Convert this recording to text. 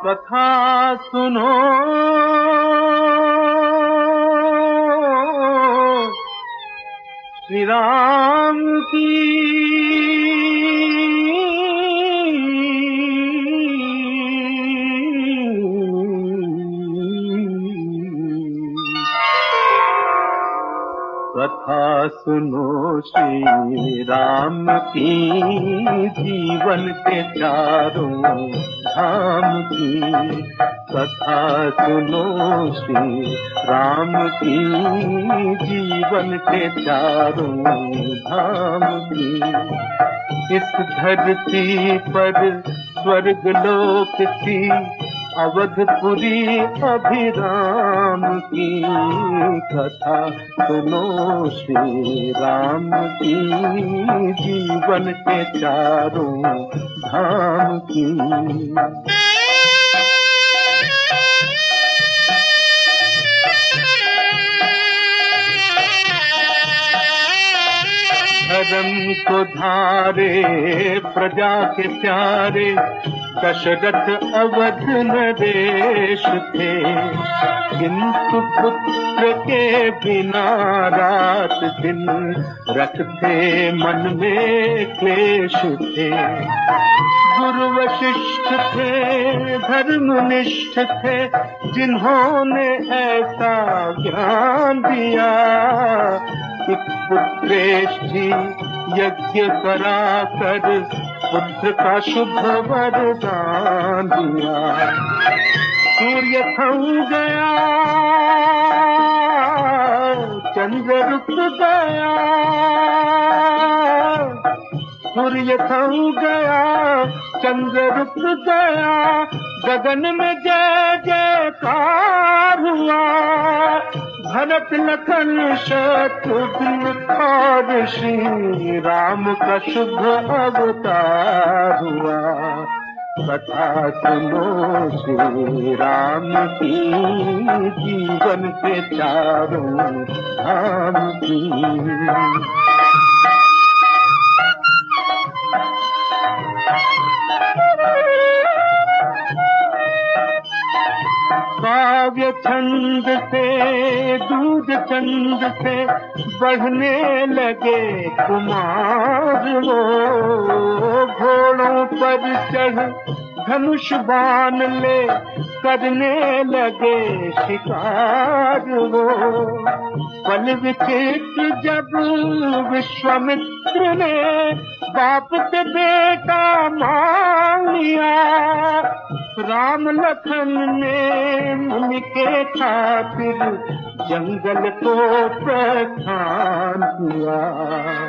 कथा सुनो श्री राम की, कथा सुनो श्री राम की, जीवन के चारों धाम की। कथा सुनो श्री राम की, जीवन के चारों धाम की। इस धरती पर स्वर्ग लोक की, अवधपुरी अभिराम की। कथा सुनो श्री राम की, जीवन के चारों धाम की। धर्म को धारे प्रजा के प्यारे, दशरथ अवध नरेश थे। किंतु पुत्र के बिना रात दिन रखते मन में क्लेश थे। गुरु वशिष्ठ थे धर्मनिष्ठ थे, जिन्होंने ऐसा ज्ञान दिया। एक पुत्रेष्ठी यज्ञ कराकर पुत्र का शुभ वरदान दिया। सूर्य थम गया, चंद्र रुक गया। सूर्य थम गया, चंद्र रुक गया। गगन में जय जयकार हुआ। भरत लखन शत्रुघ्न और श्री राम का शुभ अवतार हुआ। कथा सुनो श्री राम की, जीवन के चारों धाम की। काव्य छंद से दूध चंद से बढ़ने लगे कुमार वो। घोड़ों पर चढ़ धनुष बाण ले करने लगे शिकार वो। पल विचित्र जब विश्वामित्र ने बाप से बेटा मांग लिया। राम लखन ने मुनि के खातिर जंगल को प्रस्थान किया।